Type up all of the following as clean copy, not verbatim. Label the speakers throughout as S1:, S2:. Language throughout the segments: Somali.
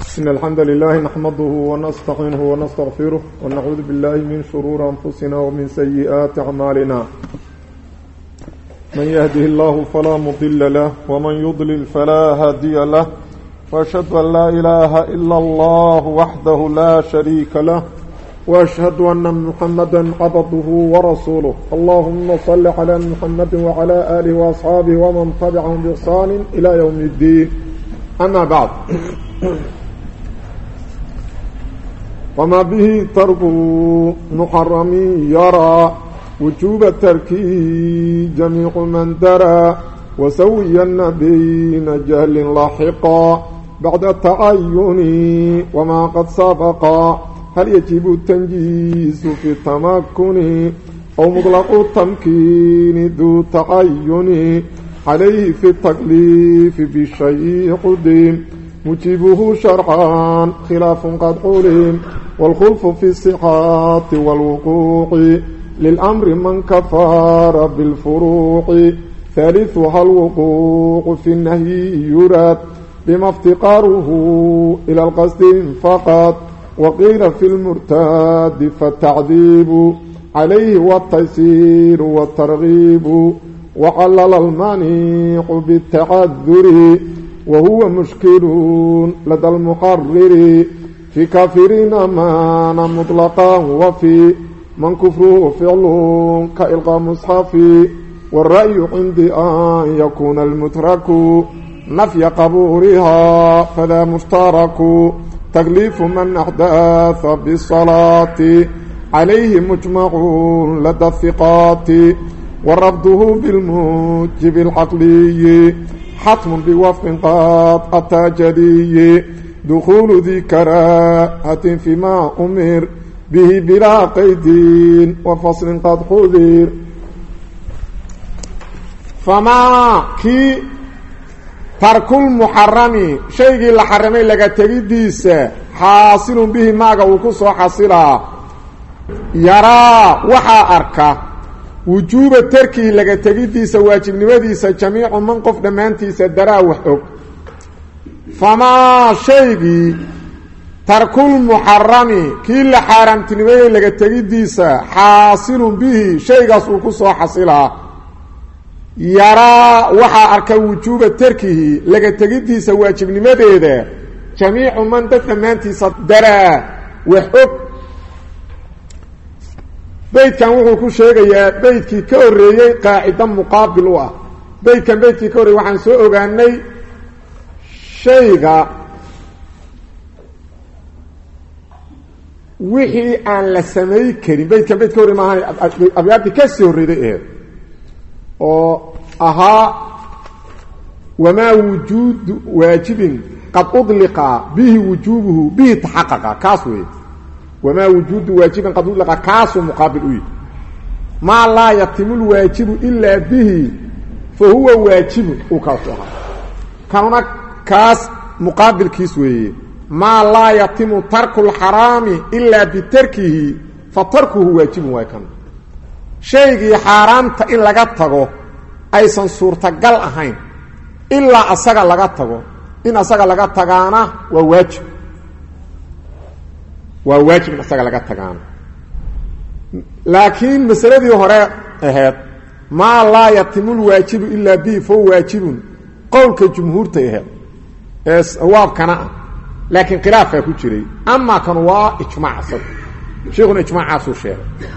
S1: إن الحمد لله نحمده ونستعينه ونستغفره ونعوذ بالله من شرور أنفسنا ومن سيئات أعمالنا من يهده الله فلا مضل له ومن يضلل فلا هادي له وأشهد أن لا إله إلا الله وحده لا شريك له وأشهد أن محمدا عبده ورسوله اللهم صل على محمد وعلى آله وأصحابه ومن تبعهم بإحسان إلى يوم الدين أما بعد وما به ترك محرم يرى وجوب تركه جميع من درى وسويا بين جهل لاحقا بعد التعين وما قد سبق هل يجب التنجيز في التمكن أو مطلق التمكين ذو تعين عليه في التكليف بالشيء قديم مجيبه شرعا خلاف قد علم والخلف في الصحات والوقوع للأمر من كفار بالفروع ثالثها الوقوع في النهي يراد بما افتقاره إلى القصد فقط وقيل في المرتاد فالتعذيب عليه والتيسير والترغيب وعلل المانع بالتعذر وهو مشكل لدى المحرر في كافرين مانا مطلقا وفي من كفره فعل كإلقاء مصحف والرأي عندي أن يكون المترك نفي قبورها فلا مشترك تكليف من أحداث بالصلاة عليه مجمع لدى الثقات ورفضه بالموجب العقلي حتم بوفق قد أتى جلي دخول ذي كراهة فيما أمر به بلا قيد وفصل قد حذر فما كي ترك المحرم شيء لحرمي لغا تغيديس حاصل به ماغا وكسو حاصلا يرى وحا أركا وجوب تركه لغا تغيديس واجب نمديس جميع من قف دمانتيس درا وحب فما شيء ترك المحرم كي لحرم تنمي لغا تغيديس حاصل به شيء وكسو حاصلا يرى وحا أركا وجوب تركه لغا تغيديس واجب نمديس جميع من دمانتيس درا وحب بيتكان wuxuu ku sheegayaa beedkii ka horeeyay qaacida muqaabil u ah beedkan beedkii ka horeeyay waxaan soo ogaanay shayga wixii aan la sameey karin beedkan beedkii ka horeeyay maahan abyaabti ka soo horeeyay oo aha wama wujud waajibin qad udliqa bihi wujubuhu bihi tahaqqaqa kaasweey وما وجود واجب قد لقى كاس مقابل ايه ما لا يتم الواجب الا به فهو واجب وكاسها كما كاس مقابل كيسوي ما لا يتم ترك الحرام الا بتركه فتركه واجب وكان شيء حرامته ان laga tago aysan suurtagal ahayn illa asaga laga tago in asaga laga tagaana waa waajib وواجب أساق لغا تغان لكن مسألة هراء أهد ما لا يتم الواجب إلا به فهو واجب قول كجمهور تأهد واب كان لكن خلافة كتيري أما كانوا إجماع أصد شيخنا إجماع أصد شيخ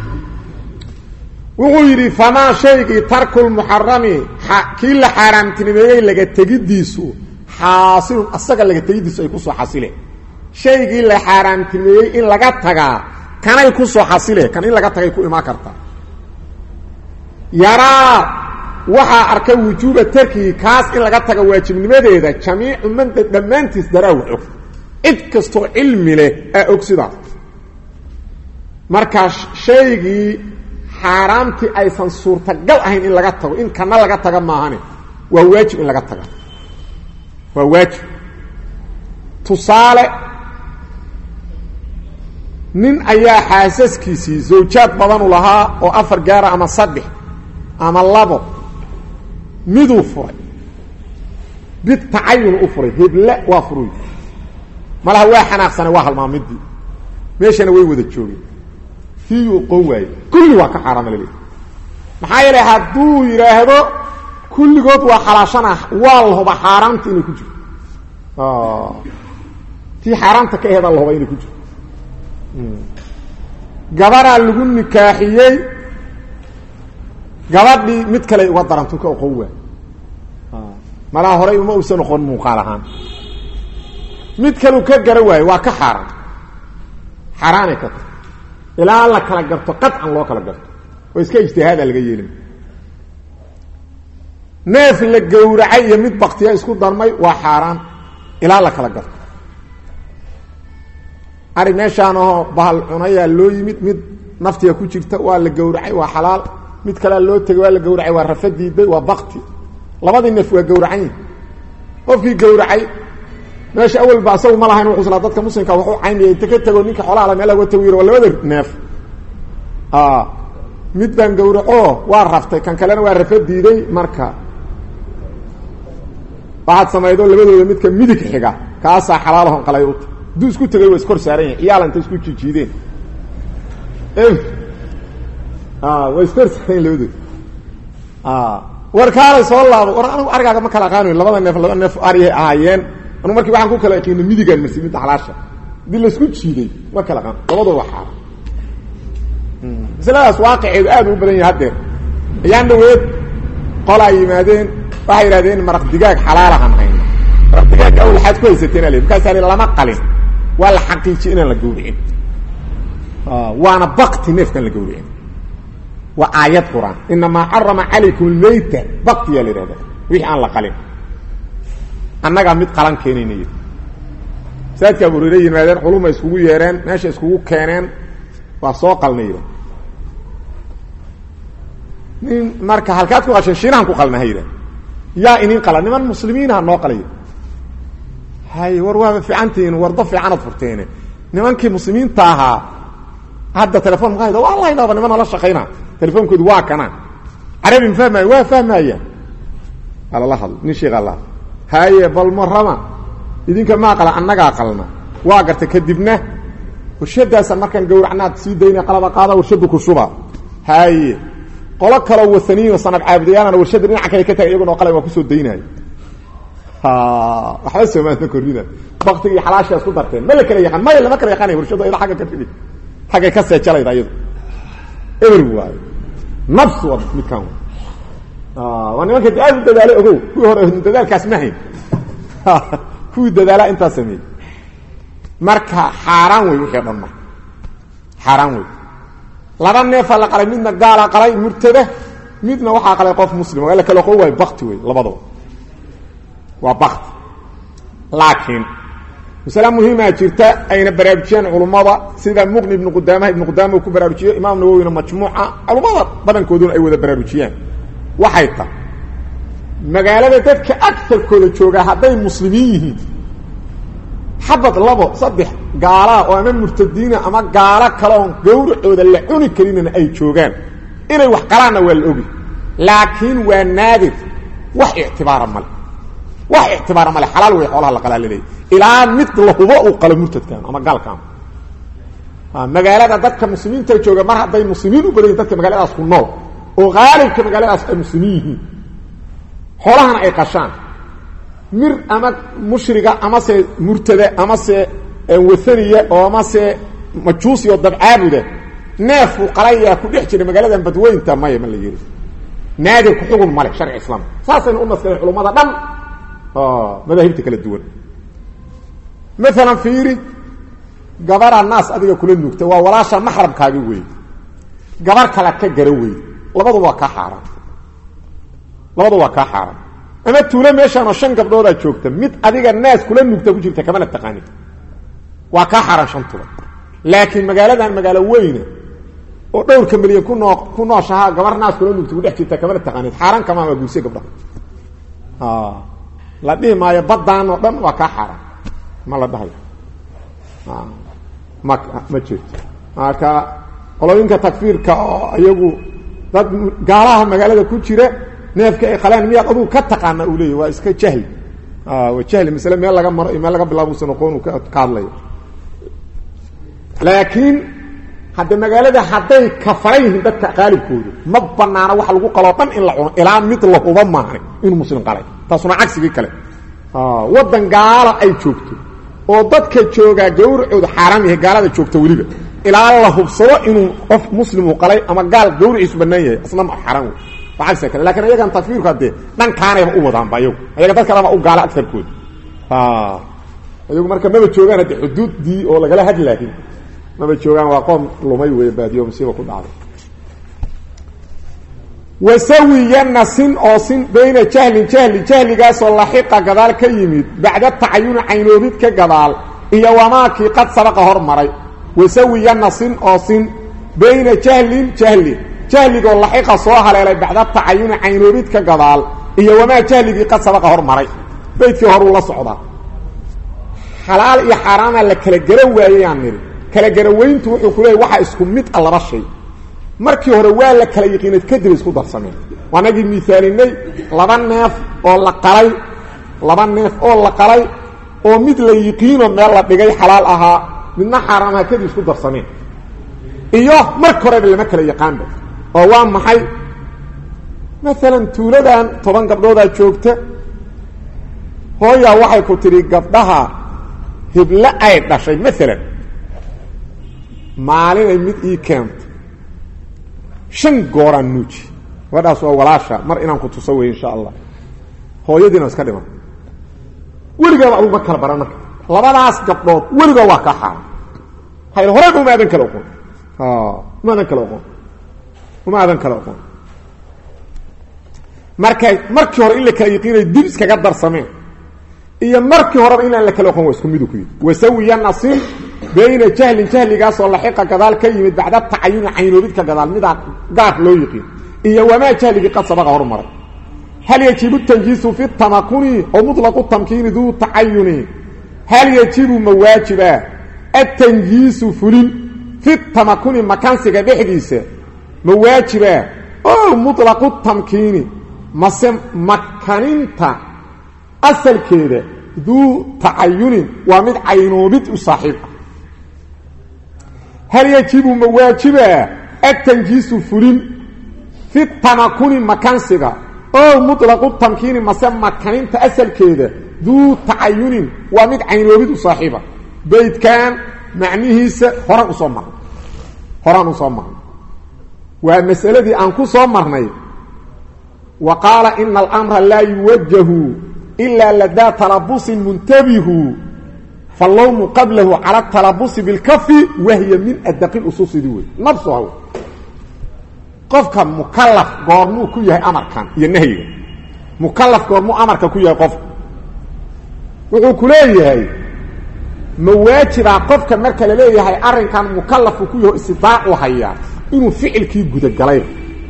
S1: وغيري فما شيء ترك المحرم كل حرام تنبيه لغا تجديسو حاصل أساق لغا تجديسو يكسو حاصله shaygii la xaraamtimeeyay in laga tagaa kanay ku soo xasile kan in laga tagay ku imaan karta yaraa waxa arka wujuuba tarki kaas in laga taga waajibnimadeeda jamiicu man dhammaantiis daraaw og cid kasto cilmi leh ee ogsida marka shaygii xaraamti aysan suurtagal ahayn in laga tago in kana laga taga maahane waa waajib in laga taga waa waajib tusaale nin ayaa xaasaskiisii zawjaad badan u lahaa oo 4 gaar ama 3 ama 2 miduu furay بالتعين أفري هبلا وافروي malaha waa xanaaqsana waa halmaamidii meeshana way wada joogeen fiyu qoway kulli waa ka xaraam leeyahay maxaa yeelay hadduu yiraahdo kulligood waa xalaashana waa lahuba xaaraanta inay ku jirto tii xaaraanta ka eeda lahuba inay ku jirto gabara lagu nikaaxiyey gabadhii mid kale uga daranto ka qowwa malaha hore uma uusan noqon muuqaal ahaan mid kale ka gara waay waa ka xaraam xaraamay ka ilaa la kala garto qadcan loo kala garto oo iska ijtihaada laga yeelin neef la gowracay iyo mid baktiya isku darmay waa xaaraan ilaa la kala garto ari meeshaan oo bahal cunaya loo yimid mid naftiga ku jirta waa la gowracay waa xalaal mid kale loo tagay waa la gowracay waa rafadiiday waa bakti labadii neef waa gowracan qofkii gowracay meesha awal ba asagu ma lahayn wuxuu dadka muslimka wuxuu caynayay inta ka tago ninka xoolaha meel laga tawiiro waa labada neef mid baan gowraco waa raftay kan kalena waa rafadiiday marka waxaad samaydo labadooda midka midig xiga kaasaa xalaalahan qalay u duu isku tagay waa iskor saaran yahay iyaal inta isku jiideen waa iskor saaran labadooda warkaalay soo laabo war anigu argaaga ma kala qaanayo labada neef ariyay ahaayeen anu markii waxaan ku kala qiino midigan marsimida xalaasha dil la isku jiiday ma kala qaan labadooda waxa islaas waaqiceed aad u badan yahay haddeer ayaan dhaweed qola yimaadeen waxay yiraahdeen maraq digaag xalaal ah hayn maraq digaag aw xad ku haysateen ale markaas ay lama qalin wal xaqiiqi in la gowricin waana baqti neefkan la gowricin wa aayat quraan inma harrama alaykum al-mayta baqti ya lirada wixii aan la qalin annaga mid qalan keenayay saadka buureeyay yimaadeen culumma iskugu yeereen meesha iskugu keeneen waa soo qalnayay nin marka halkaad ku qashan shiinaan ku qalnahayra yaa inin qalan niman muslimiina noo qalay hay war waa fiicantiin war daf fiicanad furteen nimankii muslimiinta ahaa hadda telefoon qaado wallahi naaba niman la shaqeynaa telefoonkood waa kana arabi fahmay waa fahmaya ala la hadl ni sheeg allah haye bal marama idinka ma qala annaga qalna waa garta kadibna warshadaas markan gowracnaad sii deynay qalaba qaada warshadu ku shuba haye qola kala wasaniyo sanad caabidayana warshada dhinaca kale ka tagay iyagoo qalay waa ku soo deynay waxa soo maanta korrida waqtiga xalaasha isku darteen ma la kala yaqaan ma la kala yaqaan warshada ila xaga ka tigi xaga ka seejalay ayadu everywhere nafsu wa midkan waa nimanka aad u dadaalay ogow kuwii hore dadaalkaas ma hayn kuwii dadaala inta sameey marka xaraan way wixii dhamma xaraan way laba neef la qalay midna gaala qalay murtada midna waxa qalay qof muslim wala kala qow way baqti way labadaba waa baqti laakiin masala muhiima jirta ayna baraarujiyaan culimada sida muqni ibn qudama ku baraarujiyo imaam nawawi majmuuca culimada badankooduna ay wada baraarujiyaan waxay ta magaalada dadka aktarkooda jooga haday muslimiin yihiin xabad labo saddex gaala oo ama murtadiina ama gaala kale oo gowracooda la cuni karin ay joogaan inay wax qalaana waa la ogi laakiin waa naadir wax ictibaar mal xalaal way xoolaha la qalaalay ilaa mid la hubo uu qala murtadkan ama gaalkan magaalada dadka muslimiinta jooga mar haday muslimiin u badan dadka magaaladaas ku nool oo qaalibka magaaladaas ay muslimiin xoolahana ay qashaan mir ama mushriga ama se murtada ama se wathaniya oo ama se majuusi oo dabcaabuda neef uu qalaya ku dhex jira magaalada badweynta ma la yiri naadir ku xugun male sharci islaam saasayna u nasay culimada dhan madaahibta kala duwan مثلا fiiri gabara naas adiga kula nuugta waa walaasha maxramkaaga weey gabar kala ka garan weey labadu waa ka xaaran ama tuula meeshan oo shan gabdhood ah joogta mid adiga naas kula nuugta ku jirta kama taqaani waa ka xaaran shantuba laakiin magaaladan magaalo weyn oo dhowr ka milyan ku nooshaha gabar naas kula nuugta ku dhex jirta kama taqaani xaaran kama ma guursi gabdhaha la dhimaaya badaan oo dhan waa ka xaaran ma la dhahay ma jirto marka qolooyinka takfiirka oo ayagu dad gaalaha magaalada ku jira neefka ay qalaan miyaad aduu ka taqaana uu leeyahay waa iska jahli wajahli mas'ala meel laga maro meel laga bilaabo sanoqoon ka hadlay laakiin hadda magaalada haday ka farayhin dadka qaalibkoodu ma banaana wax lagu qalo dhan in la cuno ilaa mid la huba maahan in muslim qalay taasuna cagsiga kale wadan gaala ay joogto oo dadka jooga gowracooda xaraam yahay gaalada joogto waliba ilaa la hubsado inuu qof muslim uu qalay ama gaal gowriciisu banaan yahay asna ma xaraam waxay kale laakiin ayaga tafiirku hadee dhan kaanayba u wadaan bayo ayaga dadka lama u gaala agtarkood ayagu marka ma joogaan hadii xuduudii oo laga hadlaahin ma joogaan waa qoom lumay way baadiyo musiibo ku dhacday wasawiyan sin oo sin bayna jahligaas oo laxiqa gadaal ka yimid bacda tacayun aynoobid ka gadaal iyo wamaaki qad sabaqa hormaray wasawiyan sin oo sin bayna jahliga laxiqa soo haleelay bacda tacayun aynoobid ka gadaal iyo wamaa jahligi qad sabaqa hormaray beedkii hor la socda xalaal iyo xaraam la kala garan waayeen niri kala garaweyntu wuxuu ku leeyahay waxa isku mid ah laba shay markii hore waa la kala yaqiinad kadib isku darsameen waanagi misaalinay laba neef oo la qalay oo mid la yaqiino meel la dhigay xalaal ahaa midna xaraam ah kadib isku darsameen iyo markii hore lama kala yaqaanba oo waa maxay مثلا tuuladan 10 gabdhooda joogta hooya waxay ku tiri gabdhaha hibla ay dhashay مثلا maalin ay mid ii keento 5 gooran nuuji wadaas waa walaasha mar inaan ku tuso way insha Allah hooyadiina iska dhiman weliga waa ugu kala baran marka labadaas gabdhood weliga waa ka xaar hay hore u maadan kala oqon maadan kala oqon markii hore in la kala yaqiinay dib iskaga darsameen iyo markii hore in la kala oqon waa isku mid ku yiri wasawiyan nasil bayna jahligaas oo laxiqa gadaal ka yimid bacda tacayun aynoobid ka gadaal mid gaar loo yaqiin iyo wamaa jahligi qad sabaqa hormaray hal yajibu tanjiisu fi tamakuni aw mutlaq tamkiin dhu tacayuni hal yajibu mawajiba at-tanjiisu fulin fi tamakuni makansiga dhexdiisa mawajiba aw mutlaq tamkiin masam makaninta asalkeeda dhu tacayuni waa mid aynoobid u saaxiib هل يجب مواجبا التنجيس فلين في التمكن مكانسغا او مطلق التمكين مسمى مكانين تأسل كده ذو تعين ومد عينوبيد صاحبه بيت كان معنيه هران صمر والمسألة دي أنكو صمرني وقال إن الأمر لا يوجه إلا لدى تلبس منتبه فاللوم قبله على التلبس بالكف وهي من الدقيق الأصوص دي نفسه هو قفك مكلف قرمو كيه أمر كان ينهي مكلف قرمو أمر كيه قف وحو كليه هاي مواجب قفك مركة لليه هاي أرن كان مكلف كيه استطاع وحيا إنه فعل كيه قد القليل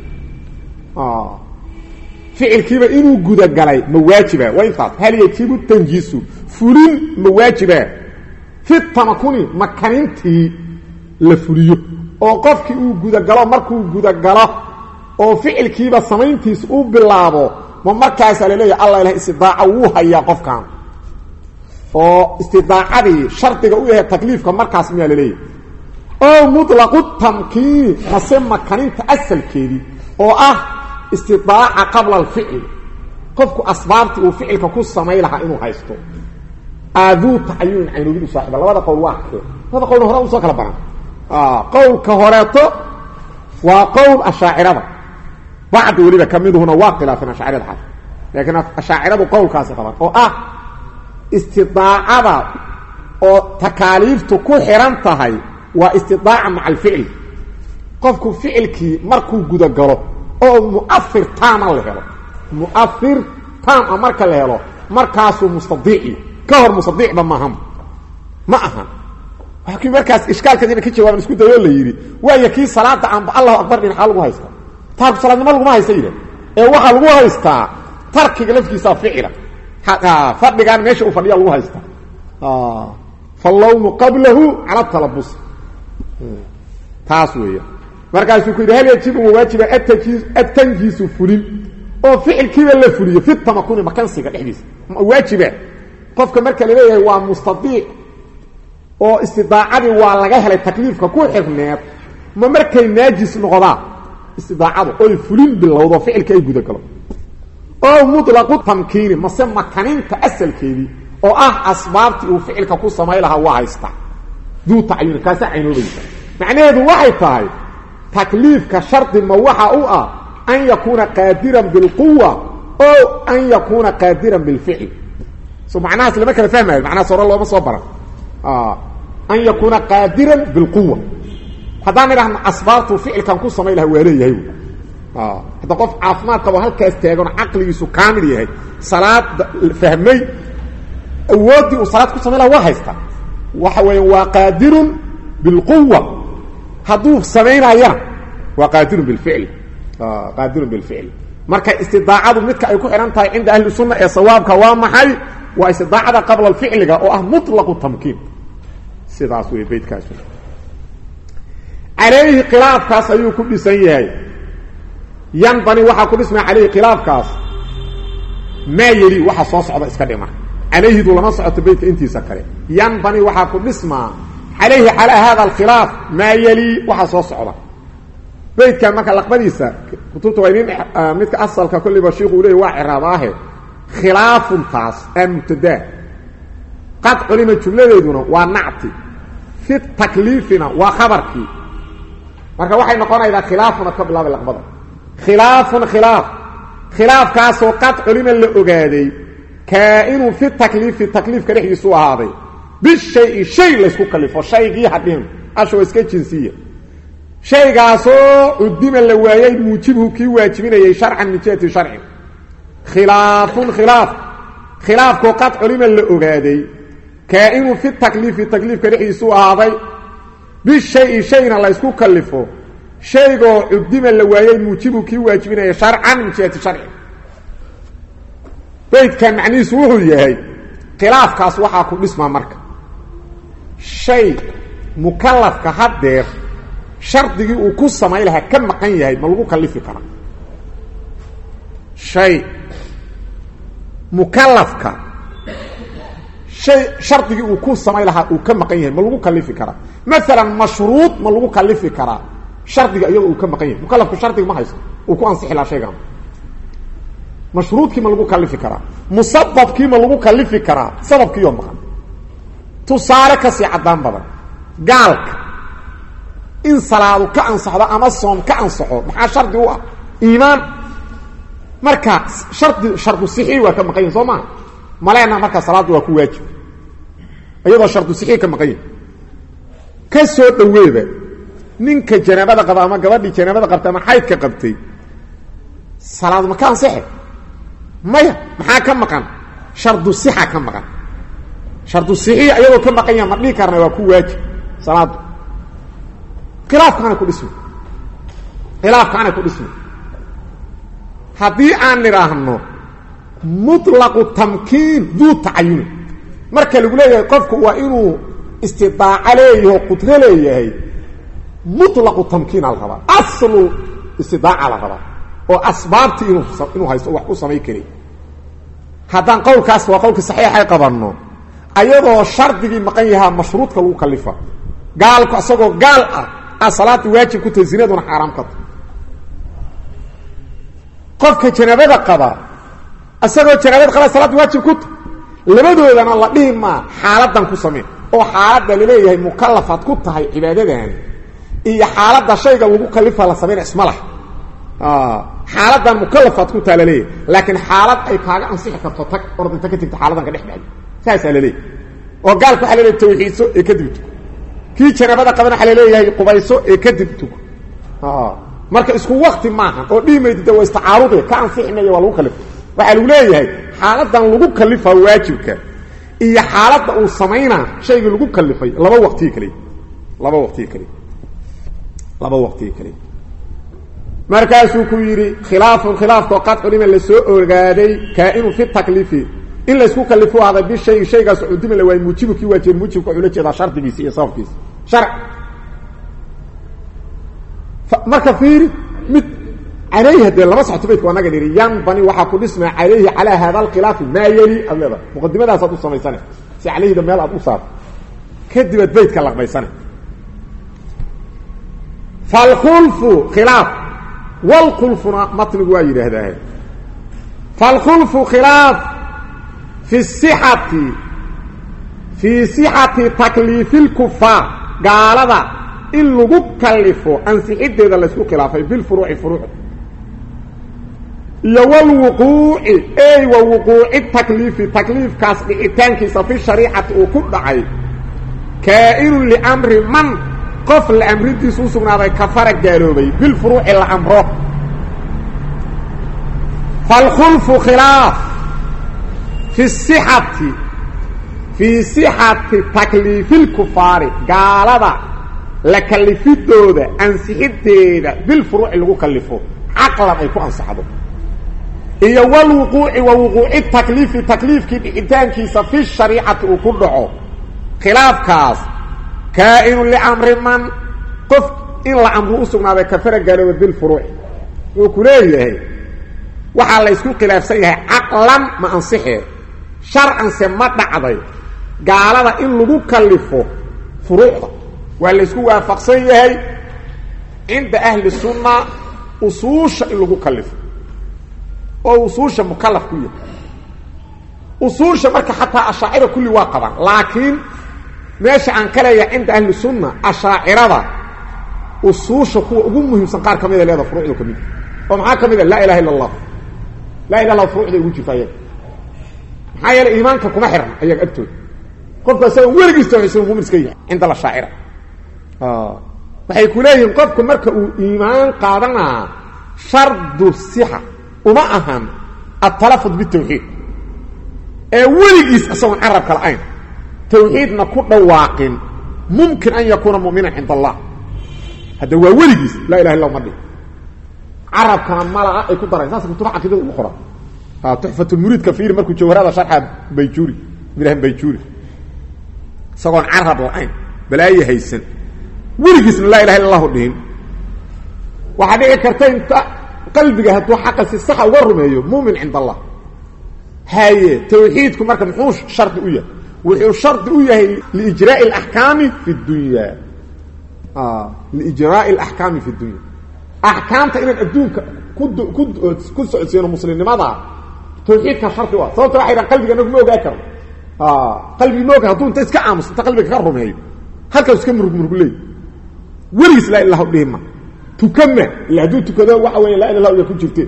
S1: فعل كيه إنه قد القليل مواجبة وإنفاق هل يجب التنجيس فلين مواجبة في التمكن مكانتي لفليو او قفكي او غودغلو markuu gudagalo oo ficilkiiba sameyntiis uu bilaabo ma markaas la leeyahay Allah ilaahay istidaaca uu haya qofkan oo istidaacadi shartiga u yahay takliifka markaas ma la leeyahay oo mutlaq tamkiin masama kaninta asalkeedi oo ah istidaaca qabla al-fi'l qofku asbaabti uu ficilka ku sameeylaha inuu haysto ذو تعين عينوبيد صاحب الله هذا قول واحد هذا قول هراء وصاك لبنا قول كهراته وقول الشاعرة بعد وليبا كميده هنا واقلة في الشاعرة الحاجة لكن الشاعرة قول كاسي طبعا استطاعة تكاليف تكون حرانتها واستطاعة مع الفعل قفكو فعلك مركو قد قرب او مؤثر تام الله مؤثر تام امرك الله مركاسو مستضيعي كهر مصديق بماهم ما أهم وحكي مركز إشكال كذلك كيتش وانا مسكوت يقول لي يري وهي كي صلاة عن الله أكبر من حالقها يستا تارك صلاة ما يسيرا إيه وحالقها يستا ترك لفكي صار فعلا فرد كان ماشي وفريا الله يستا فاللوم قبله على التلبس تاسوية مركز يقول هل يجب مواجبة التنجيس فلين أو فعل كذا اللي فلين في التمكن مكان سيكا الحديث waajiba qofka marka la leeyahay waa mustadiic oo istidaacadi waa laga helay takliifka ku xirneed ma markay naajis noqdaa istidaacadu oo fulin bilowdo ficilka ay guda galo oo mutlaqu tamkiin ma samakaninta asalkeedii oo asbaabtii uu ficilka ku sameey lahaa waa haysta duu tacyin ka saaynoobeysa macnaheedu waxay tahay takliifka sharti ma waxa uu an yakuna qadiran bil quwwa oo an yakuna qadiran bil fi'l so macnaheedu lama kala fahmayo macnaheedu soo loo ma soo baran an yakuna qadiran bil quwwa hadaan irahna asbaabtu ficilkan ku sameey lahaa waa leeyahay hada qof caafimaad qabo halkaas taagan aqligiisu kaamil yahay salaad fahmay awoodii uu salaad ku sameey lahaa waa haysta waxa weeyaan waa qaadirun bil quwwa haduu sameeynaayana waa qaadirun bil fi'l qaadirun bil fi'l marka istidaacadu midka ay ku xiran tahay inda ahli sunna ee sawaabka waa maxay waa istidaacada qabla al fi'liga oo mutlaqu tamkiin sidaas way beedkaas عليه خلاف كاس ايو كدسن yahay yanbani waxa ku dhismay عليه خلاف kaas ma yiri waxa soo socda iska dhima عليه duu lama socoto beedka intiisa kale yanbani waxa ku dhisma عليه على هذا الخلاف ما يلي waxa soo socda beedka marka laqbadiisa kutubta waynin midka asalka kulli ba sheekhu leeyahay waa iraabaha khilaaf taas amtada qad ulima jumladeeduna waa nacti fi taklifina wa khabarki marka waxay noqonaydaa khilaafuna ka bilaab laqbada khilaaf kaasoo qad culima la ogaaday kaa'inu fi taklif ka dhexdiisu ahaaday bishay la isku kalifo shaygii hadhin asho iska jinsiya shaygaasoo udima la waayay muujibhu kii waajibinayay sharcan min jihati sharci khilaafko qad culima la ogaaday kaa'inu fi taklif ka dhexdiisu ahaaday bishay shayna la isku kalifo shaygo udima la waayay muujibu ki waajibinaya sharcan min jihati sharci beedkan macnihiisu wuxuu yahay khilaafkaas waxaa ku dhismaa marka shay mukallafka hadeer shardigii uu ku sameey lahaa ka maqan yahay ma lagu kalifi karaa shay mukallafka shay shardigii uu ku sameey lahaa uu ka maqan yahay ma lagu kalifi karaa مثلا مشروط ما لو كلفي كرا شرطي ايو uu ka maqan yahay mukallafku shartiga ma haysto uu ku ansixi la sheegan mashruudki ma lagu kalifi kara musabbabki ma lagu kalifi kara sababki iyo maqan tusaare ka si cadaan badan gaalka in salaadu ka ansaxdo ama soom ka ansaxo maxaa shardi u ah iimaan marka shartu sixi waa ka maqan yahay Soomaa maleena marka salaadu waa ku waajib ayadoo shartu sixi ka maqan yahay kasoo dhaweeba ninka janaabada qaba ama gabadhi janaabada qabta ama xaydka qabtay salaad ma ka ansaxay maya maxaa ka maqan shardu sixa ka maqan shardu sixi ayadoo ka maqan yahay ma dhigi karna waa ku waajib salaadu khilaafkaana ku dhismo haddii aan niraahno mutlaqu tamkiin duu tacayun marka lagu leeyahay qofku waa inuu استطاع عليه قدره ليه مطلق التمكين على الغبا اصل استطاع على الغبا واسبابتي انه هيسو wax ku sameey kari hadan qowlkaas waa qowlka saxiix ay qabanno ayadoo shardigii maqan yahay mashruudka lagu kalifa gaalku asagoo gaal salaatu waajib ku tasiiraduna xaraam ka qofka janaabada qaba asagoo janaabada qaba salaatu waajib ku labadoodana la dhima xaaladan ku sameey oo xaalada leeyahay mukallafad ku tahay cibaadadan iyo xaalada shayga lagu kalifa la sameeyo isma xaaladan mukallafad ku tahay leeyahay laakiin xaalad ay kaaga ansixi karto tag ordinta ka tigta xaaladan ka dhexdhacay saas leeyahay oo gaalku waxa leeyahay tawxiidso ee kadib kii janaabada qabana waxa leeyahay qubayso ee kadib marka isku waqti maaha oo dhiimeedida waa istaaruud ka ansixinaya waa lagu kalifa waxa lagu leeyahay xaaladan lagu kalifa waajibka iyo xaaladda uu sameeyna shayga lagu kalifay laba waqti kale markaasuu ku yiri khilaafku qad ulima la soo ogaaday kaa'inu fi taklifi in la isku kalifo hada bi shaygaas udima la way muujibki waajib muujibku ula jeeda shardigiisa iyo sababkiisa sharc marka fiiri mid عليه هذا لما صحت بيتك وانا قال ينبني وحا كدسنا عليه على هذا الخلاف ما يلي الله مقدمه صدو سميسنه سي عليه ده ميل ابو صار كدبت بيتك لقبيسنه فالخلف خلاف والخلف مطلب وايد هذا فالخلف خلاف في صحة تكليف الكفار قال هذا إن لغو كلفوا أن سحيدة لسكو خلافي بالفروع فروع والوقوع أي ووقوع التكليف كاس لإتانكيس في الشريعة وكل عي كائن لأمر من قفل الأمر ديسوسنا ذي كفر الجاروبي بالفروع الأمر فالخلف خلاف في صحة تكليف الكفار قال هذا لكلف الدودة أنسحدة بالفروع اللي كلفوه عقلا يكون أنسحبه هي والوقوع ووقوع التكليف كإنتان كيس في الشريعة وكله خلاف كاس كائن لأمر من قف إن لأمر أسقنا بكفر قالوا بالفروع وكليه وحال يسكو خلاف سيئة عقلا ما أنصحه شرعا سمت دعضي قال هذا إن لغو كلفه فروع واللي يسكو وافق سيئة عند أهل السنة أصوش إن لغو كلفه أو أصوش مكلف كله أصوش مرك حتى الشاعر كل واقبا لكن ماشي عن كلاية عند أهل السنة الشاعر أصوش هو مهم سنقار كميدة لهذا فروع له كميدة ومعاه كميدة لا إله إلا الله لا إله إلا الله فروع له يقول جفايا حيا الإيمان كما حرم أيك أبتل قفك سيئا ورق يستوعي سيئا مؤمن سكية عند الله الشاعر وحيكون لهم قفك مركة إيمان قادنا شرط الصحة وما أهم التلفظ بالتوحيد ولقيس أصلا عربك الآن توحيدنا كنا واقن ممكن أن يكون مؤمنا عند الله هذا هو ولقيس لا إله إلا الله مدي عرب كان مالا يكون درجة ناس كنت راحة كده أخرى تحفة المريد كثير مركو جوهر هذا شرح بيجوري إبراهيم بيجوري سواء عرب الآن بلا أي هيسن ولقيس لا إله إلا الله الدين وحديث كرتين قلبك هتو حقس الصحة والرميه مؤمن عند الله هاي توحيدكم مركب محوش شرط اويه وحو شرط اويه لإجراء الأحكام في الدنيا لإجراء الأحكام في الدنيا أحكام تقريبا الدون كد سعودسيين المسلمين لماذا توحيدك شرط اويه صوت واحد قلبك انك موقع اكرم قلبي موقع هتو انت اسكا عامس انت قلبك كرميه هل كان اسكا مرق لي وريس لا إله إلا الله تكمل العدود كذا وحوي لا اله الا الله يكون جبتين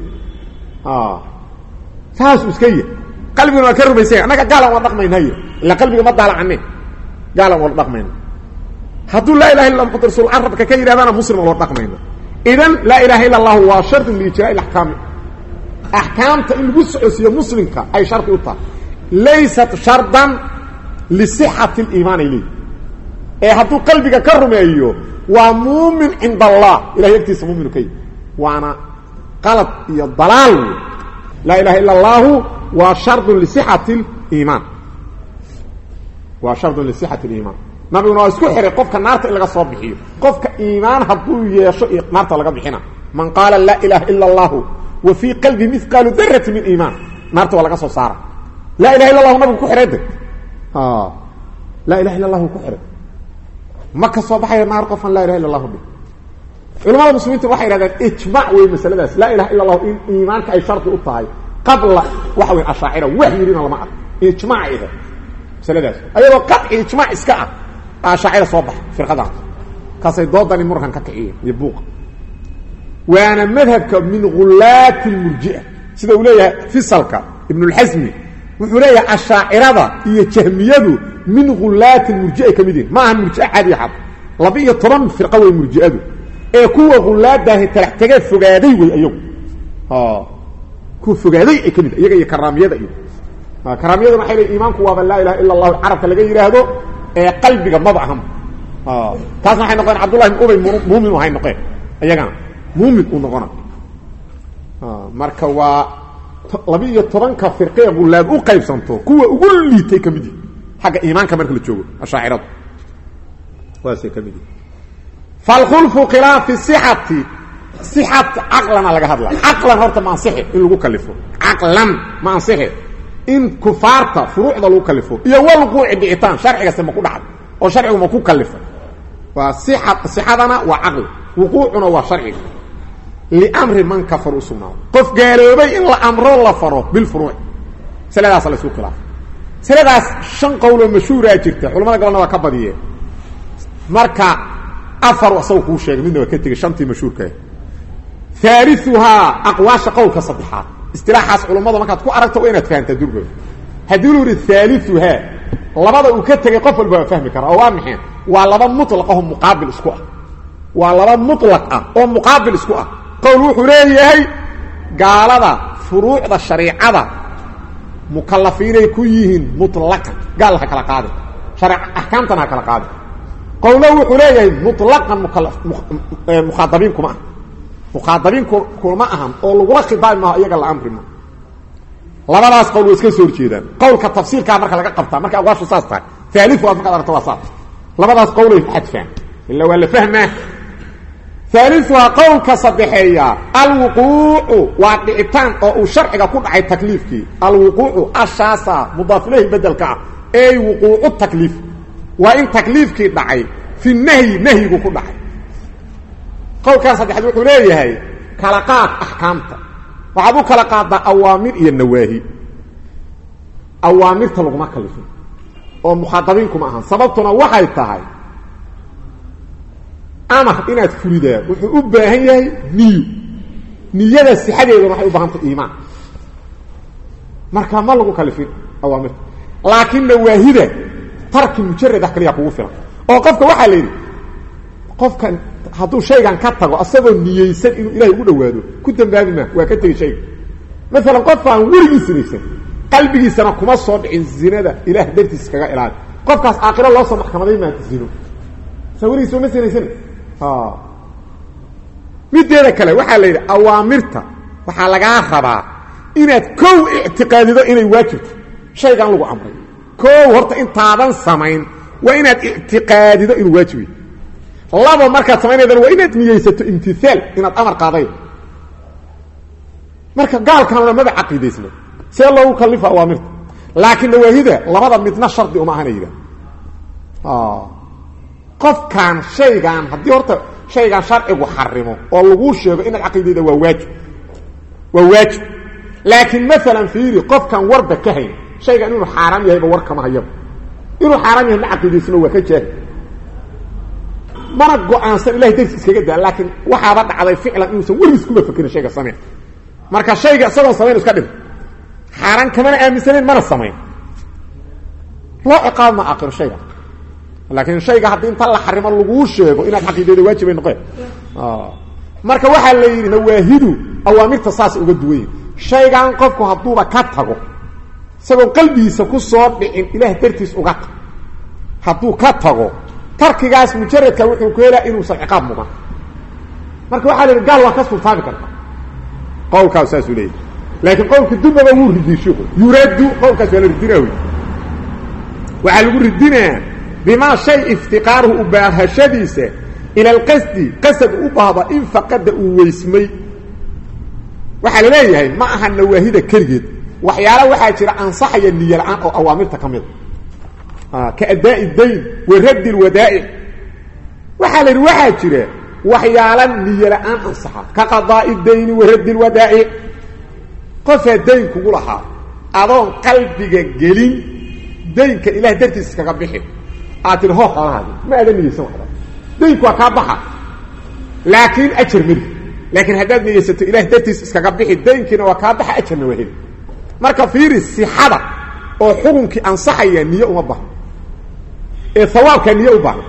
S1: ساس مسكيه قلبي ما كرب يسي انا قال ما دقمين هي الا قلبي ما ضال عني قال ما دقمين حدو لا اله الا الله رسول عربك كيرا انا مسلم ولا دقمين اذا لا اله الا الله هو شرط لاجراء الاحكام احكام الوسعيه مسلمك اي شرط يطلع ليست شرطا لصحه الايمان لي حدو قلبك كرم ايوه ومؤمن عند الله إلهي يكتس مؤمن كي وانا قلت يا الضلال لا إله إلا الله وشرط لصحة الإيمان وشرط لصحة الإيمان نبي ناسكو خير قفك النار إلا صوب بخير قفك إيمان هبو يشو نار تلقى بحنا من قال لا إله إلا الله وفي قلبي مثقال ذرة من إيمان نار تلقى صوب صار لا إله إلا الله نبي كحر يدك لا إله إلا الله كحر ما كصباحي النار قفا لا إله إلا الله به علماء المسلمين waxay yiraahdaan ijmaac way masaladaas la ilaha illa allah in iimaanka ay sharti u tahay qabla waxa way ashaacira waxyirina lama ah ijmaac ida masaladaas ayadoo qad ijmaac iska ah ashaacira soo bax firqadan kaasay doodani murkan ka kiciye yabuuq waana madhabka min ghulat al-murji'ah sida uu leeyahay fisalka ibn al-hazmi wuxuu leeyahay ashaacirada iyo jahmiyadu min ghulat al-murji'ah kamidin ma aha murji'ah caadi ah labiyo toban firqa way murji'adu ee kuwa gulaadaha talaxtaga fogaaday way ayagu ku fogaaday ay kamid iyaga iyo karaamiyada iyo karaamiyada waxay leeyihiin iimaanku waa la ilaha illa allah arabka laga yiraahdo ee qalbiga ma baham taas waxay noqon abdullah ibn ubay muumin waxay noqon ayaga muumin uu noqon marka waa labiyo tobanka firqee gulaad u qaybsanto kuwa ugu liitay kamid xaga iimaanka marka la joogo ashaacirada waase kamid فالخلف خلاف الصحة صحة عقلنا لغا هدلا عقلا هورتا ما انصحي إن لغو كلفو عقلا ما انصحي إن كفارتا فروع دا لغو كلفو إيا والقوع دعيتان شرعي قسم مكو دعب أو شرعي مكو كلفو وصحتنا وعقل وقوعنا وشرعي لأمر من كفر أسونا قف قالوا بي إلا أمر الله فرو بالفروع سلادة صلى الله عليه وسلم سلادة شن قول مشهورة جرتا علماء قالنا وكبضية مركا أفر وصوكو شيء منه وكتك شنتي مشهور كيه ثالثها أقواش قول كصدحات استلاحات علماء ما كانت كو أردت وين أتفاهم تدربه هدولوا الثالثها لبدا وكتك قفل بها فهمك أوامحين ولبدا مطلقهم مقابل اسكوة ولبدا مطلقة أو مقابل اسكوة قولوا حريه قال هذا فروع الشريعة مكلفين يكويهن مطلقا قال لها كلا قادر شرع أحكامتنا كلا قادر قولوا حريه مطلقا مخاطبين كما مخاطبين كما أهم قولوا خطاب ما يقال الأمر ما labadaas qowl iska soo jeedaan qowlka tafsiirka marka laga qabta marka waashu saasta ثالث waa marka aragto wasaad labadaas qowl ay xadfaan illa wala fahma ثالث waa qowlka saddexeeya alwuquu waa dhicitaan oo sharciga ku dhacay takliifkii alwuquu ashasa mudaf ilayhi badalka ay wuquu takliif waa in takliifkii dhacay fi nahyigu ku dhacay qowlka saddexaad wuxuu leeyahay kala qaad ahkaamta وعبو كلا قادا اوامر iyo nawaahi awaamirta lagu ma kalifin oo muxaadabinku ma ahan sababtuna waxay tahay ama inaad furidaa wuxuu u baahan yahay niyada sixadeedu waxay u baahan tahay iimaan marka ma lagu kalifin awaamirta laakiin nawaahida tarki mujarrad kaliya kugu filan oo qofka waxa leeyahay qofkan haduu shaygan ka tago asagoo niyeysan inuu ilaahay ugu dhawaado ku dambaabina waa ka tagay shayga mesela qofkan warigiisa qalbigiisana kuma soo dhicin zinada ilaah dartiis kaga ilaali qofkaas aakhira loo soo maxkamaday ma zino sawiriisu ma sinaysan mideeda kale waxa la yiraahdaa awaamirta waxa laga rabaa inaad kow i'tiqaadido inay waajibto shaygan lagu amray kow horta intaadan samayn waa inaad i'tiqaadido inuu waajibi laba marka sameeyay waa inaad niyeysato imtithal inaad amar qaaday marka gaalkan lama aqeedeysna see loo kalifa awaamirta laakiin nawaahida labada midna shardi uma ahanayda qof kan shaygan hadii horta shaygan sharcigu xarimo oo lagu sheego in aqeedada waa waajib laakiin mesela fiiri qof kan warba ka hayn shaygan inuu xaraam yahay ba war kama hayo inuu xaraam yahay aqeedeysna waa ka jeex mana go'aansan ilaahay dartiis iskaga daa laakiin waxa ba dhacday ficlan inuu san wariis kuma fakirin shayga sameey marka shayga asagoo sameeyay iska dhig xaraan kamana aaminsaneen mana sameey loo iqaama aakhir shayga laakiin shayga hadii inta la xarimo lagu sheego inaad xaqiiqada waajib ay noqon marka waxa la yiri nawaahidu awaamirta saas uga duway shaygan qofku haduuba ka tago isagoo qalbigiisa ku soo dhicin ilaahay dartiis uga haduu ka tago tarkigaas mujarradka wuxuu ku helaa inuu saciqaab mudan marka waxa la gaal waa ka sultaabi karta qowlkaas saas u leeyahay laakiin qowlka dubaba wuu ridisho yuradu qowlkaas wala ridinawi waxa lagu ridinaa bima shay iftiqaaruhu ubahashadiisa ila alqasdi qasad u baahda in faqada uu weysmay waxa la leeyahay ma aha nawaahida kaligeed waxyaala waxa jira ansaxaya niyad aan oo awaamirta kamid كأداء الدين ورد الودائع وحال وحاجره وحيالا نيلان انصحا كقضاء الدين ورد الودائع قف الدين كغلها اظن قلبك جلين دينك اله درتيس كغبخي اتل هو هذا ما ادني يسوى دينك وكبخا لكن اجر منه لكن هداد نيست اله درتيس كغبخي دينكنا وكبخا اجر وهيل marka fiiri sixada oo xukunki ansaxaya niyo uma baahan ee thawaabka niyo u baahan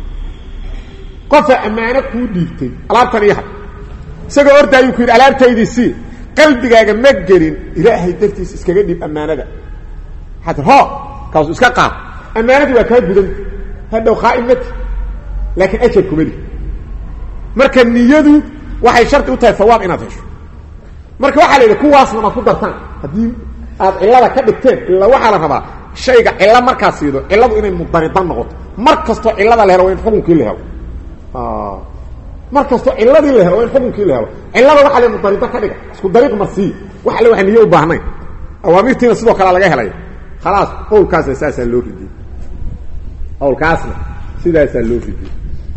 S1: qof amaana ku dhiibtay alaabtan yahay isaga ordaayu ku alaabtaydiisi qalbigaaga ma gelin ilaahay dartiis iskaga dhib amaanada hada ho kaas iska qaad amaanadu waa ka gudan hada khaaimad laakiin ajir kumali marka niyadu waxay sharti u tahay thawaab inaad hesho marka waxa leeyahay kuwaasna ma ku dartaan hadii aad cilada ka dhigteen illa waxa la rabaa shayga cilla marka siido cilladu inay mudaridan noqoto markasto cillada la helo in xukunkii la helo markasto cilladii la helo in xukunkii la helo cillada waxa la mudarido ka dhiga isku dariiq marsi waxa la waxay u baahnay awaamirtiina sidoo kale laga helay خلاص qowlkaas asaas loo ridiyay qowlkaasna sidaas loo ridiyay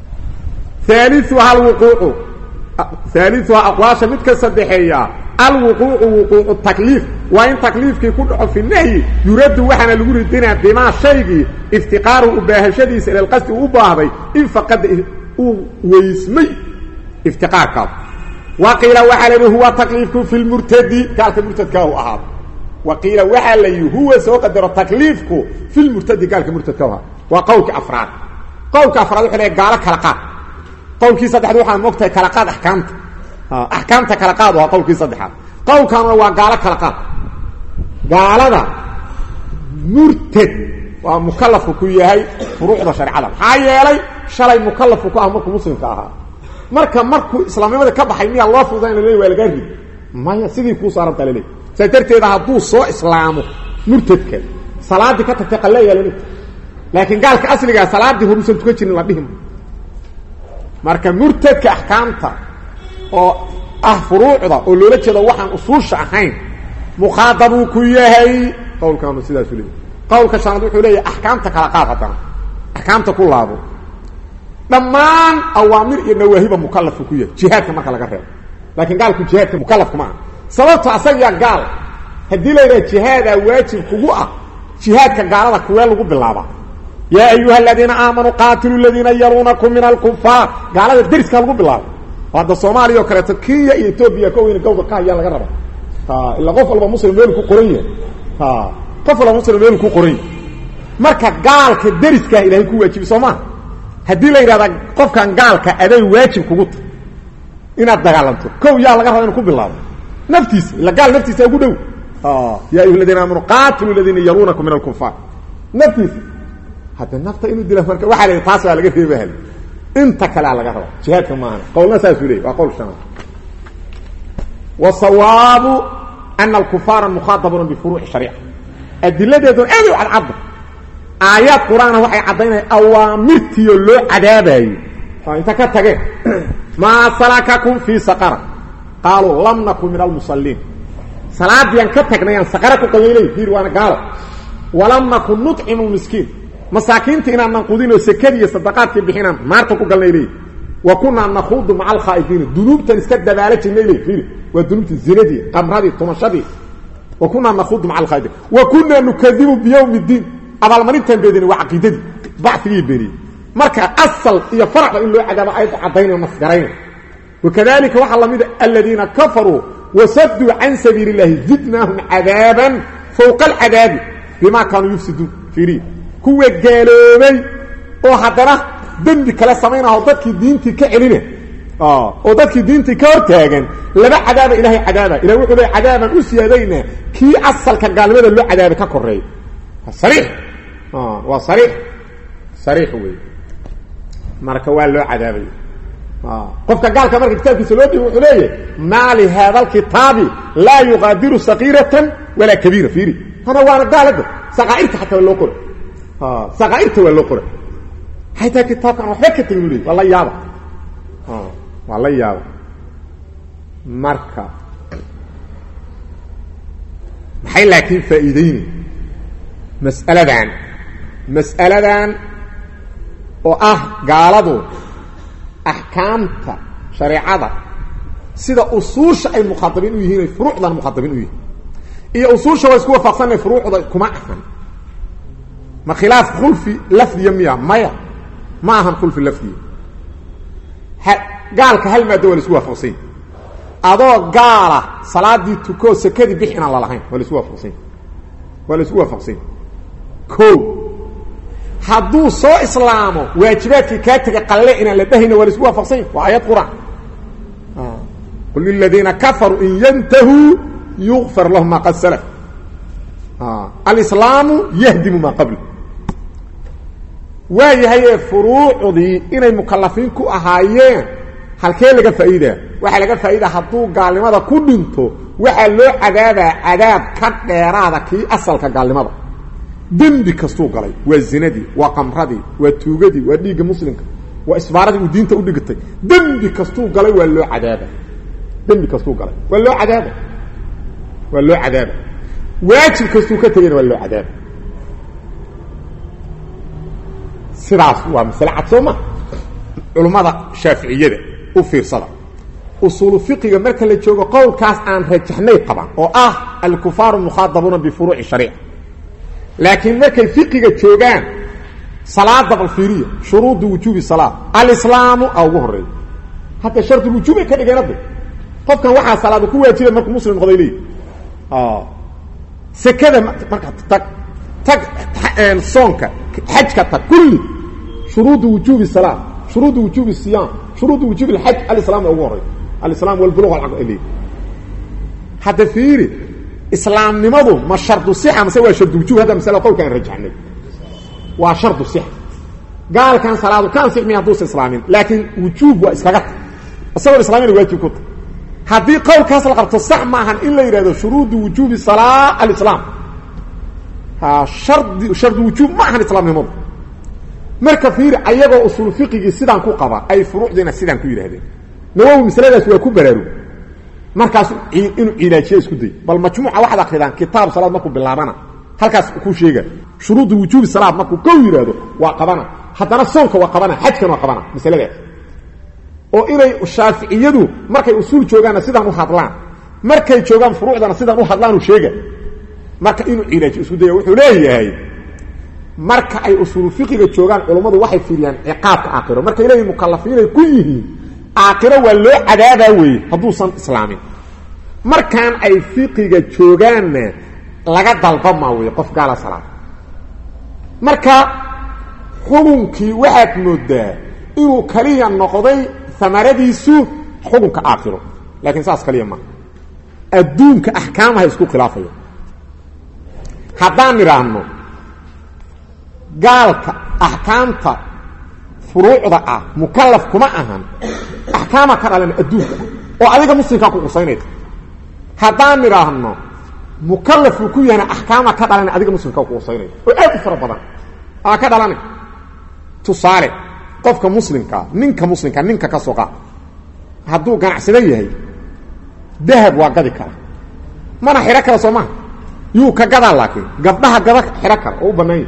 S1: ثالثها أقواش متك صدحية الوقوع وقوع التكليف وإن تكليف كي كله في النهي يرد وحنا نقول الدنيا بما شيء افتقاره بهشديس إلى القصد وباهي إن فقد ويسمي افتقارك وقيل وحل هو تكليف في المرتد قال المرتد كهو أهاب وقيل وحل هو سوق قدر تكليفك في المرتد قال المرتد كهو وقولك أفراد وحنا قالك حلقات قولكي صدحات waxaa moogtay kala qaad ahkaamta kala qaad waa qowlkii saddexaad qowlkana waa gaalada murtad waa mukallaf ku yahay furuucda shariicada maxaa yeelay shalay mukallaf ku ah markuu muslimka ahaa markuu islaamnimada ka baxay miya loo fududayn leeyahay waa laga rid maya sidii ku saaran talay saytarteeda haduu soo islaamo murtadka salaadi ka tagtay qalleeyay laakiin gaalka asliga salaadi hurusan tukan jirin la dhihim marka murtadka ahkaamta oo furuucda oo loola jeedo waxaan usuusha ahayn muqaadabu ku yahay qowlkaanu sidaas u leeyahay qowlka shanaad wuxuu leeyahay ahkaamta kala qaadatan ahkaamta ku laabo dhamaan awaamir iyo nawaahiba mukallaf ku yahay jihadka marka laga reebo laakiin gaalku jihadka mukallaf kuma sababta asaga gaal hadii la yiraahdo jihada waajib kugu ah jihadka gaalada kuwa lagu bilaaba يا أيها الذين آمنوا قاتلوا الذين يرونكم من الكفار قال هذا الدرس كان لغو بالله هذا الصومالي وكرة كيا إيتوبيا كوين الجوضة قايا لغربة إلا غفل بمصر ميلكو قرية غفل بمصر ميلكو قرية مركا قال كالدرس كان إلهي كو واجب صومال هدي لي هذا قف كان قال كأدي واجب كوغط إنا الدغالنتو كو يا لغربة إنكو بالله نفتيس إلا قال نفتيس يقولوا يا أيها الذين آمنوا قاتلوا الذين يرونكم من الكفار نفتيس حتى النفط إنه دي لفرك واحد يتعصى على قفه بهل انت كلا على قفه جهادك معنا قولنا ساسولي وقول شنو والصواب أن الكفار مخاطبون بفروع الشريعة الدلة دون أيضا على العبد آيات قرآن وحي عضينا أوامرتي اللو عذابه فانت كتاك ما سلككم في سقر قالوا لم نكن من المصلين صلاة ديان كتاك نيان سقركم قويلين فير وانا قال ولم نكن نطعم المسكين مساكينت إنا ننقضين وسكرية صدقات بحنا مارتكو قلنا إليه وكنا نخوض مع الخائفين الذنوب تنسكد دبالك إليه فيه والذنوب الزنا دي قمرة دي طمشة دي وكنا نخوض مع الخائفين وكنا نكذب بيوم الدين أبا المريض تنبيدين وعقيدة دي بعثي بني مركا أصل يفرق إنه عدم آيات عضين ومسكرين وكذلك وحى الله ميدا الذين كفروا وسدوا عن سبيل الله زدناهم عذابا فوق العذاب بما كانوا يفسدون فيه kuwa gaaloobay oo hadana dambi kala sameeyay dadkii diintii ka celina oo dadkii diintii ka hortaagan laba cadaaba ilaahay cadaaba ilaahay wuxuu leeyahay cadaaban u siyaadayna kii asalka gaalnimada loo cadaaba ka koreey sariix waa sariix weey marka waa loo cadaabay qofka gaalka marka kitaabkiisa loo dhigo wuxuu leeyahay maali hada alkitabi la yughadiru saghiratan wala kabira fiiri hada waa gaalada saqaa'irta hatta loo qoro سقائرته ولا قرأ حتى كتاب كان وحكة تقولي والله يابا والله يابا مركا محي لكن فائدين مسألة دان قالوا أحكامتا شريعة سيدا أصولش أي مخاطبين ويهين فروع ذا المخاطبين ويهين إيه أصولش ويسكوا فاقصان فروع ذا كما أحسن ما خلاف خلفي لفظي يميا ما هم خلفي لفظي قالك هل ما دول سوا فقصين أضو قال صلاة دي تكو سكدي بحنا الله لحين ولا سوا فقصين كو حدو سو إسلامه واجبات كاتك قلقنا لبهنا ولا سوا فقصين وآيات قرآن قل للذين كفروا إن ينتهوا يغفر لهم ما قد سلف الإسلام يهدم ما قبل وهي فروع دي إنay مكلفين ku ahaayeen halkee laga faa'iido waxa laga faa'iido haduu gaalnimada ku dhinto waxa loo cadaab ka dheeraada kii asalka gaalnimada dambi kasto galay waa zinadii waa qamradii waa tuugadii waa dhiiga muslimka واسبارده ودينته u dhigtay dambi kastuu galay waa loo cadaaba dambi kastuu galay waa loo cadaaba waajib kastuu ka tagay waa loo cadaaba sidaas waa mas'ala cadsooma culimada shaafiiciyada u fiirsada usul fiqiga marka la joogo qowlkaas aan rajaxnay qaban oo ah al-kufaar mukhadabuna bi furuu'i sharii'a laakiin markay fiqiga joogaan salaada balfiiriya shuruud wujubi salaad al-islaamu aw horay hatta shart wujubi ka dhiganada qofkan waxa salaad ku waajibay markuu muslim noqday leey sakada marka tag soonka hajka tag kulli shuruud wujubi salaad shuruud wujubi siyam shuruud wujubi al-hajj al-islaam aw horay الإسلام والبلوغ العقلي حتى فيري إسلام نمضو ما شرط الصحة مسوى شرط وجوب هذا مسألة قول كان رجعني وشرط الصحة قال كان صلاة كان صحة يحدوث إسلامين لكن وجوب وإسلاقات الصلاة الإسلامين واجب كتب هذه قول كان صلاة الصحة معها إلا يريد شروط وجوب الصلاة الإسلام شرط وجوب معها الإسلام نمضو مركب فيري أيضا أصول فقه سيدان كو قضاء أي فروع دينا سيدان كو يريد نووي مسألة waa ku baraaru markaas inuu ilaajiyo isku day bal majmuuca waxa akhridaan kitaab salaad markuu bilaabana halkaas ku sheega shuruud wujuub salaad markuu ka yiraahdo waa qabana hadana soonka waa qabana xajkan waa qabana mas'aladaas oo inay shaafiiciyadu markay usul joogaan sidaan u hadlaan markay joogaan furuucdana sidaan u hadlaan u sheega marka inuu ilaajiyo isku day wuxuu leeyahay marka ay usul fiqiga joogaan culimadu waxay fiiriyaan ciqaabka aakhiro marka ilaahay mukallafiin ay ku yihiin aakhiro waa loo cadaabaa weeye hadduusan islaamin markaan ay fiqiga joogaanna laga dalbama weeye qof gaala salaad marka xukunkii waxaad moodaa inuu kaliya noqday samaradiisu xukunka aakhiro laakiin saas kaliya ma adduunka axkaamaha isku khilaafaya haddaan nidhaahno gaalka axkaamta furuucda ah mukallaf kuma ahan ahkaama ka dhalan adduunka oo adiga muslimka ku qusaynaysa hadaan niraahno mukallaf ku yahay ahkaama ka dhalan adiga muslimka ku qusaynaysa oo aad fara badan ka dhalan tusaale qofka muslimka ninka ka soo qaad haduu ganacsada yahay dahab waa gadi kara mana xira kala Soomaa yuu ka gadaa laakiin gabdhaha gada xira kara oo banaan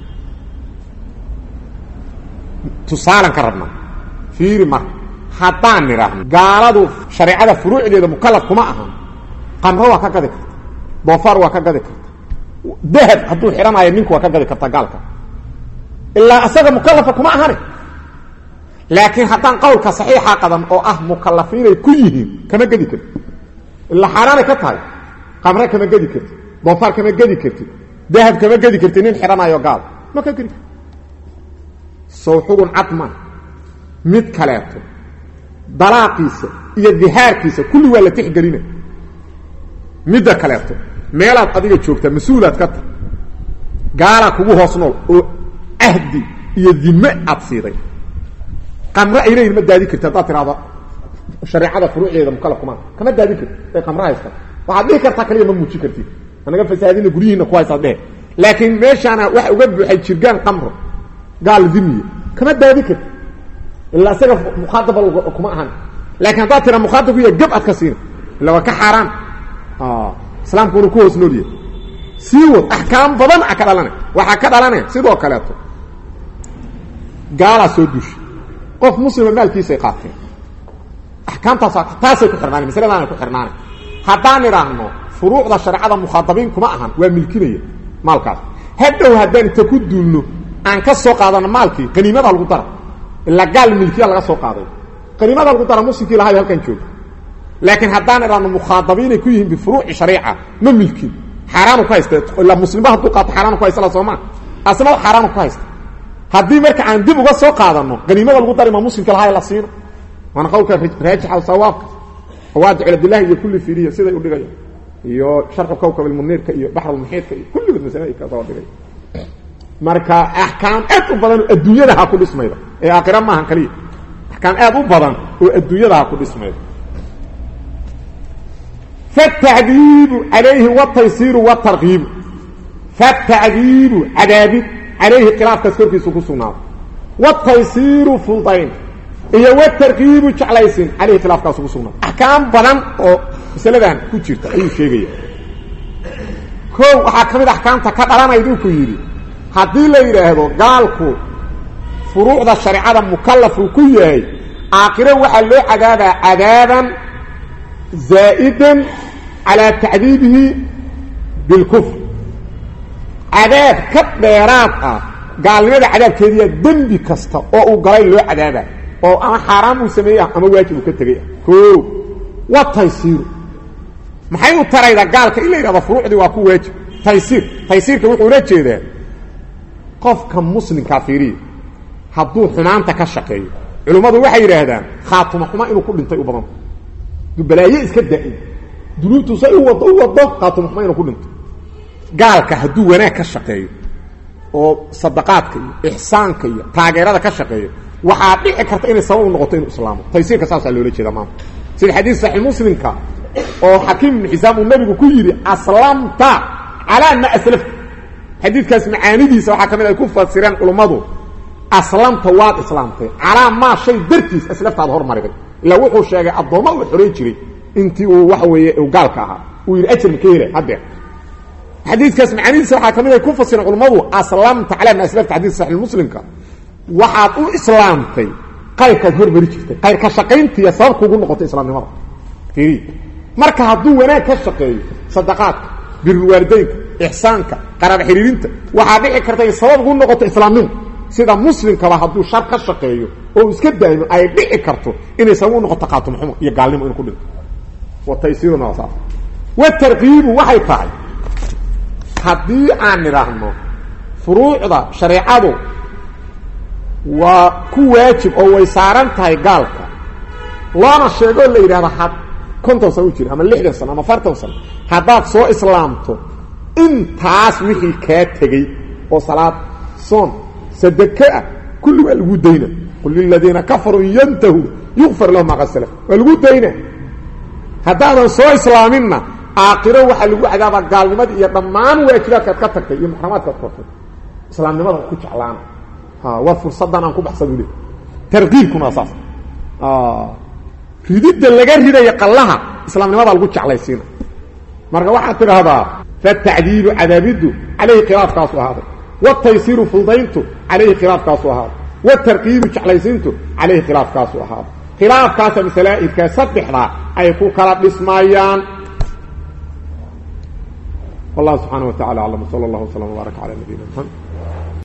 S1: tusaalan ka rabna fiiri mar haddaan niraahno gaaladu shariicada furuucdeeda mukallaf kuma ahan qamro waa ka gadi karta doofaar waa ka gadi karta dahab hadduu xiranayo ninku waa ka gadi karta gaalka ilaa asaga mukallafa kuma ahane laakiin haddaan qowlka saxiixa qadan oo ah mukallafiinay ku yihiin kama gadi karta ilaa xaaraanay ka tahay qamro kama gadi karta doofaar kama gadi karta dahab kama gadi karta nin xiranayo gaal ma ka gadi sawxugun atman mid kaleeto dalaaqiisa iyo dihaarkiisa kulli waa la tixgelina midda kaleeto meelaad adiga joogta mas'uulaad ka tahay gaala kugu hoos nool oo ahdi iyo dhimma aad siiday qamra ilayna ma daadi kartaa dad tiraada shariicada furuuceeda mukallaf kuma kama daadi kartaa ay qamra haysta waxa dhigi kartaa kaliya ma muuji kartid anaga fasaadina gurihiina ku haysta dheer laakiin meeshana wax uga buuxay jirgaan qamro قال ذمي كما دادك الا اسغ مخاطب كما اهان لكن ذات ترى مخاطب هي جبعه كثير لو كحرام اسلام كو كوس نودي سيو احكام بدن اكدلنا waxa ka dhalanay sidoo kale gaala soo dush qof muslim maalkiisa qaatay ahkaamtaas taasay ku xirnaan misalada ku xirnaan hadaan iraahno furuucda shariicada mukhaatabin kuma ahan waa milkiye maalkaas hadow hadaan ta ku duulno aan ka soo qaadana maalkii qaniimada lagu daro ila gaal milkiya laga soo qaaday qaniimada lagu daro musiki lahaay halkan joog laakiin hadaan iraano mukhaatabin ku yihiin bi furuuci shariica ma milki xaraam ku haysta ila muslimaha ku qaat xaraam ku haysta Soomaa asna xaraam ku haysta hadii marka aan dib uga soo qaadano qaniimada lagu daro ma musiki lahaay la siino wana qowlka raajix aw sawaab waad Abdullah iyo kulli fiiriya sida uu dhigay iyo sharh kawkab al-munirka iyo bahr al-muhitka kulli mas'alaha ka soo dhigay marka ahkaam aad u badan adduunyada ha ku dhismayda ee aakhira ma ahan kaliya ahkaam aad u badan oo adduunyada ha ku dhismayda فالتعذيب عليه والتيسير والترغيب فالتعذيب عذاب عليه خلاف كسر في سكوسنا والتيسير فلطين iyo watarkiibu jeclaysin عليه khilaafkaas ugu sugnaa ahkaam badan oo masaladan ku jirta ayuu sheegaya koow waxa kamid ahkaamta ka dhalanaydu ku yiri hadii la yiraahdo gaalku furuucda shariicada mukallaf ku yahay aakhiro waxa loo cadaabaa cadaaban zaa'idan ala ta'dibihi bil kufr cadaab ka dheeraad ah gaalnimada cadaabkeediya dambi kasta oo uu galay loo cadaabaa oo ama xaraam uu sameeyay ama waajib uu ka tagay koow wa taysiir maxay u tarayda gaalka ilaa ila furuucdi waa ku waajib taysiirka wuxuu la jeedaa qofka muslimka fiiri hadduu xumaanta ka shaqeeyo culimadu waxay yiraahdaan khaatuma xuma inuu ku dhintay u badan dubalaaye iska daa'im dunuubtu say u wado khaatuma xuma inuu ku dhinto gaalka hadduu wanaag ka shaqeeyo oo sadaqaadka iyo ihsaanka iyo taageerada ka shaqeeyo waxa dhici karta inay sabab u noqoto inuu islaamo taysiirka saas loo jeedaa maanta sida xadiis sahih muslimka oo hakim ibn hisaam uu nabigu ku yiri aslamta ala ma aslaf xadiiskaas macaanidiisa waxa kamid ay ku fasireen culimadu aslamta waad islaamtay ala ma shay dartiis aslaftaad hormariday ila wuxuu sheegay adooma uu xorey jiray intii uu wax weeye uu gaalka ahaa uu yiri ajir ka helay hadda xadiiskaas macaanidiisa waxa kamid ay ku fasireen culimadu aslamta ala ma aslafta xadiis sahih muslimka waxaad u islaamtay qayrkaad hormari jirtay qayr ka shaqayntiya sabab kugu noqotay islaamnimada fiiri marka hadduu wanaag ka shaqeeyo sadaqaadka birul waalidaynka ihsaanka qaraab xiriirinta waxa dhici karta in sabab ugu noqoto islaamnimo sida muslimka hadduu shar ka shaqeeyo oo iska daaymo ay dhici karto inay sabab u noqoto qaatum xumo iyo gaalnimo in ku dhinto wa taysiiruna wasaaf wa tarqiibu waxay tahay haddii aan niraahno furuucda shariicadu waa ku waajib oo way saaran tahay gaalka loona sheego la yiraahdo had konton sano jir ama 60 sano ama 40 sano hadaad soo islaamto intaas wixii ka tagay oo salaad soon sadaqa kullu waa lagu dayna qul lil ladina kafaru yantahu yughfar lahum ma qasala waa lagu dayna hadaadan soo islaaminna aakhiro waxa lagu cadaaba gaalnimada iyo dhammaan waajibaadka ka tagtay iyo muxramaadka ka tagtay islaamnimada ku jeclaan waa fursadan aan ku baxsadulay tarqiibkuna asaas ridida laga riday qallaha islaamnimada lagu jeclaysiina marka waxa tiraahdaa fa ta'diibu adabidu alayhi qiraafkaas ahaaday wa taysiru fudayntu alayhi qiraafkaas ahaaday wa tarqiibu jeclaysiintu alayhi qiraafkaas ahaaday khilaafkaas misalaaika saddexda ay ku kala dhismayaan wallahu subhanahu wa ta'ala a'lam sallallahu alayhi wa sallam wa baraka ala nabiyyina muhammad